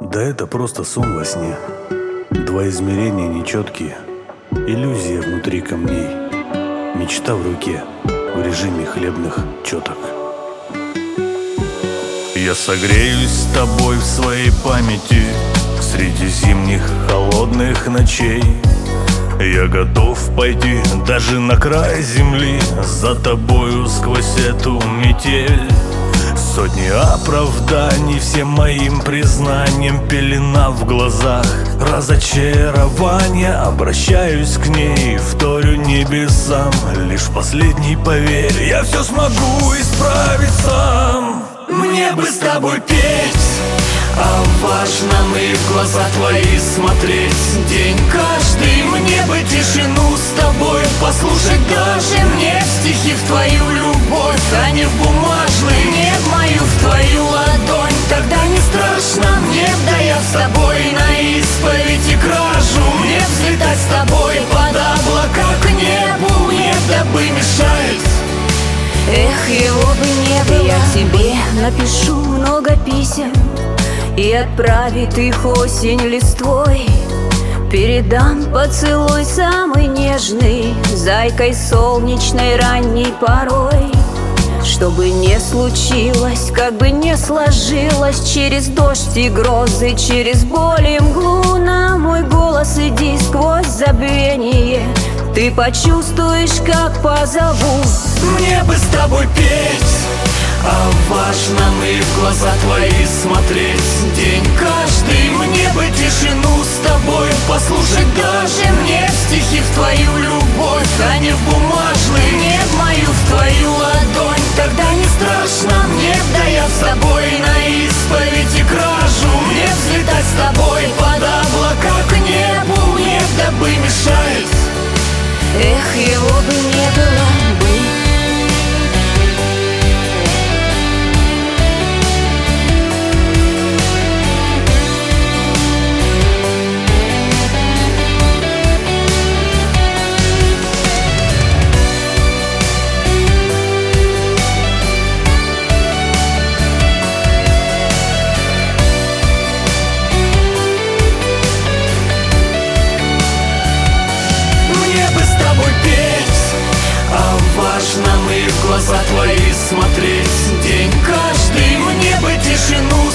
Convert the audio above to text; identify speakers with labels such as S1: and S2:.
S1: Да это просто сон во сне. Два измерения нечеткие, иллюзия внутри камней, мечта в руке в режиме хлебных четок. Я согреюсь с тобой в своей памяти среди зимних холодных ночей. Я готов пойти даже на край земли за тобою сквозь эту метель. Сотни оправданий всем моим признанием, пелена в глазах, разочарование. Обращаюсь к ней, вторю небесам, лишь последний поверь, я все смогу исправить сам.
S2: Мне бы с тобой петь о важном и в глаза твои смотреть день каждый. Мне бы тишину с тобой послушать, даже мне в стихи, в твою любовь, а не в бумажный. Мне в мою, в твою ладонь, тогда не страшно мне, да я с тобой на исповедь и кражу. Мне взлетать с тобой под облака к небу, мне дабы мешает.
S3: Эх, его бы не было. Я тебе напишу много писем и отправит их осень листвой. Передам поцелуй самый нежный, зайкой солнечной ранней порой. Чтобы не случилось, как бы не сложилось, через дождь и грозы, через боль и мглу, на мой голос иди сквозь забвение, ты почувствуешь, как позову.
S2: Мне бы с тобой петь о важном и в глаза твои смотреть день каждый. Мне бы тишину с тобой послушать, даже мне в стихи, в твою любовь, а не в бумажный. Мне в мою, в твою ладонь, тогда не страшно мне, да я с тобой на исповедь и кражу. Мне взлетать с тобой под облака к небу, мне дабы мешает.
S3: Эх, его бы не было бы.
S2: Важно и в глаза твои смотреть день каждый. Мне бы тишину